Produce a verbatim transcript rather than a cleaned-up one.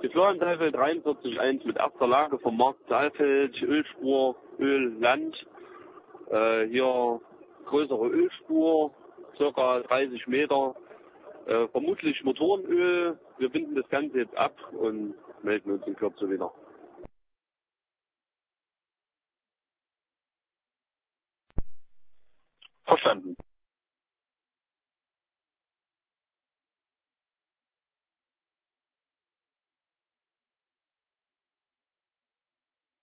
Die Florian Saalfeld dreiundvierzig eins mit erster Lage vom Markt Saalfeld, Ölspur, Ölland. Äh, hier größere Ölspur, circa dreißig Meter. Äh, vermutlich Motorenöl. Wir binden das Ganze jetzt ab und melden uns in Kürze wieder. Verstanden.